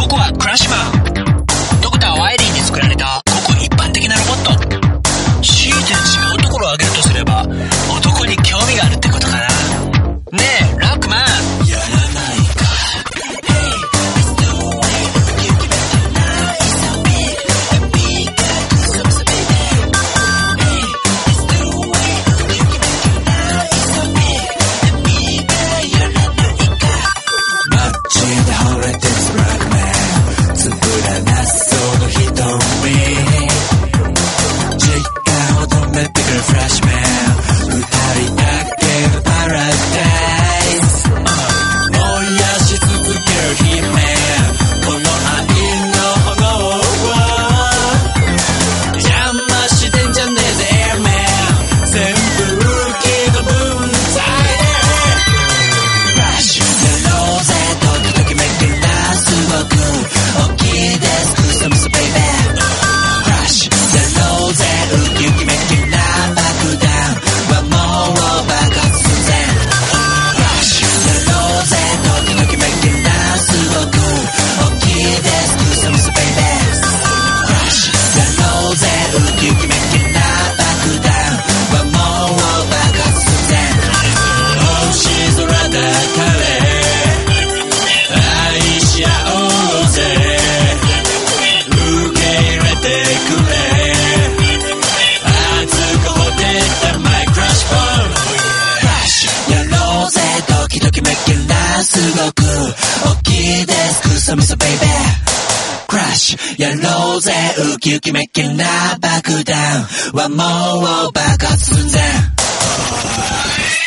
ここはクラッシュマン。ドクターワイリーに作られたごく一般的なロボット。強いて違うところを挙げるとすれば、男に興味があるってことかな。ねえラックマン、やらないか。やろうぜウキウキメッキな爆弾はもう爆発寸前。